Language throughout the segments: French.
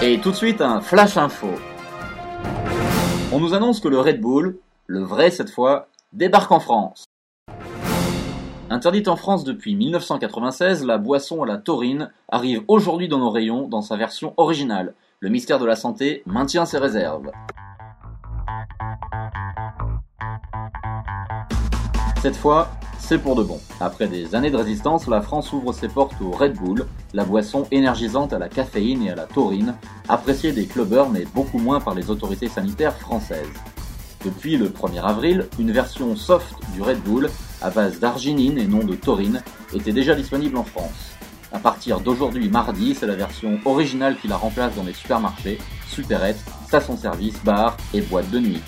Et tout de suite, un flash info. On nous annonce que le Red Bull, le vrai cette fois, débarque en France. Interdite en France depuis 1996, la boisson à la taurine arrive aujourd'hui dans nos rayons dans sa version originale. Le ministère de la Santé maintient ses réserves. Cette fois, c'est pour de bon. Après des années de résistance, la France ouvre ses portes au Red Bull, la boisson énergisante à la caféine et à la taurine, appréciée des clubbers mais beaucoup moins par les autorités sanitaires françaises. Depuis le 1er avril, une version soft du Red Bull, à base d'arginine et non de taurine, était déjà disponible en France. À partir d'aujourd'hui mardi, c'est la version originale qui la remplace dans les supermarchés, supérettes, stations-service, bars et boîtes de nuit.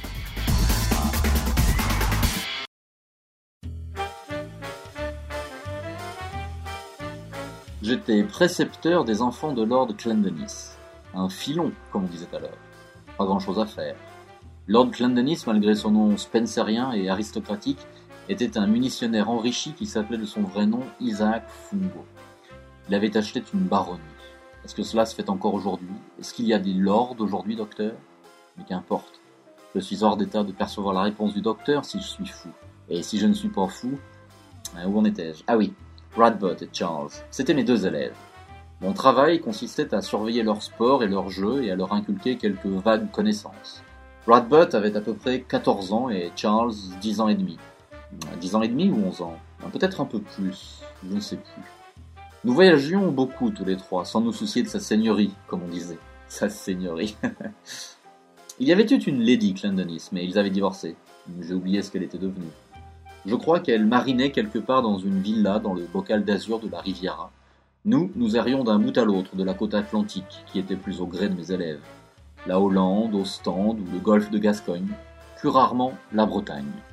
J'étais précepteur des enfants de Lord Clendenis. Un filon, comme on disait alors. Pas grand-chose à faire. Lord Clendenis, malgré son nom spencerien et aristocratique, était un munitionnaire enrichi qui s'appelait de son vrai nom Isaac Fungo. Il avait acheté une baronnie. Est-ce que cela se fait encore aujourd'hui? Est-ce qu'il y a des lords aujourd'hui, docteur? Mais qu'importe. Je suis hors d'état de percevoir la réponse du docteur si je suis fou. Et si je ne suis pas fou... Où en étais-je? Ah oui, Radbot et Charles. C'étaient mes deux élèves. Mon travail consistait à surveiller leur sport et leur jeu et à leur inculquer quelques vagues connaissances. Radbot avait à peu près 14 ans et Charles 10 ans et demi. 10 ans et demi ou 11 ans? Peut-être un peu plus, je ne sais plus. Nous voyagions beaucoup tous les trois, sans nous soucier de sa seigneurie, comme on disait. Sa seigneurie. Il y avait eu une Lady Clendenis, mais ils avaient divorcé. J'ai oublié ce qu'elle était devenue. Je crois qu'elle marinait quelque part dans une villa dans le bocal d'azur de la Riviera. Nous errions d'un bout à l'autre de la côte atlantique, qui était plus au gré de mes élèves. La Hollande, Ostende ou le golfe de Gascogne, plus rarement la Bretagne.